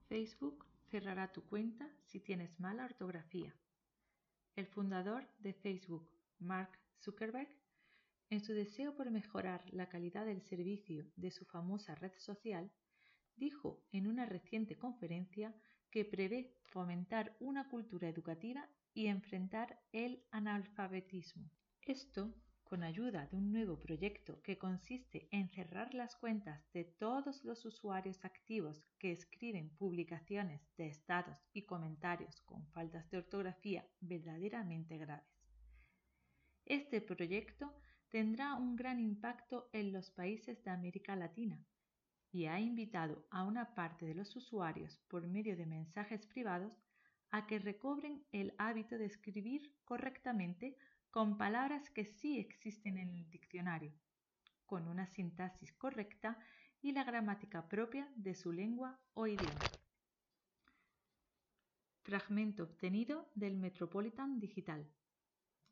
Facebook cerrará tu cuenta si tienes mala ortografía. El fundador de Facebook, Mark Zuckerberg, en su deseo por mejorar la calidad del servicio de su famosa red social, dijo en una reciente conferencia que prevé fomentar una cultura educativa y enfrentar el analfabetismo. Esto con ayuda de un nuevo proyecto que consiste en cerrar las cuentas de todos los usuarios activos que escriben publicaciones de estados y comentarios con faltas de ortografía verdaderamente graves. Este proyecto tendrá un gran impacto en los países de América Latina y ha invitado a una parte de los usuarios por medio de mensajes privados a que recobren el hábito de escribir correctamente con palabras que sí existen en el diccionario, con una sintaxis correcta y la gramática propia de su lengua o idioma. Fragmento obtenido del Metropolitan Digital.